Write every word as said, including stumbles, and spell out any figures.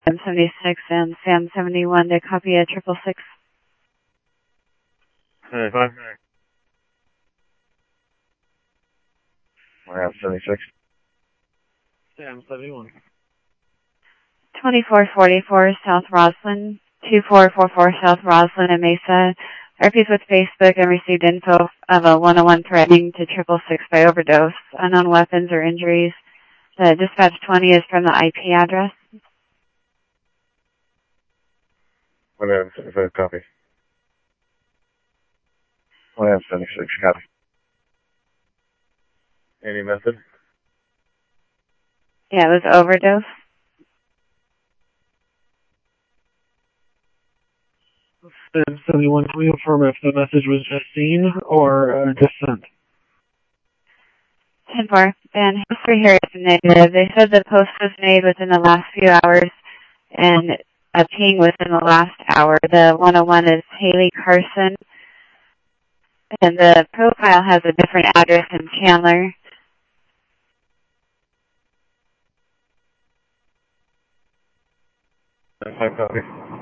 Sam seventy-six and Sam seventy-one to copy a triple six. Hey, five. Sam seventy-six. Sam seventy-one. twenty-four forty-four South Roslyn, two four four four South Roslyn and Mesa. Repeat with Facebook and received info of a one oh one threatening to triple six by overdose. Unknown weapons or injuries. The dispatch twenty is from the I P address. one M seventy-five, copy. one M seventy-six, copy. Any method? Yeah, it was overdose. Sam seventy-one, can we confirm if the message was just seen or uh, just sent? ten four. And history here is negative. They said the post was made within the last few hours and a ping within the last hour. The one oh one is Haley Carson. And the profile has a different address in Chandler. five, copy.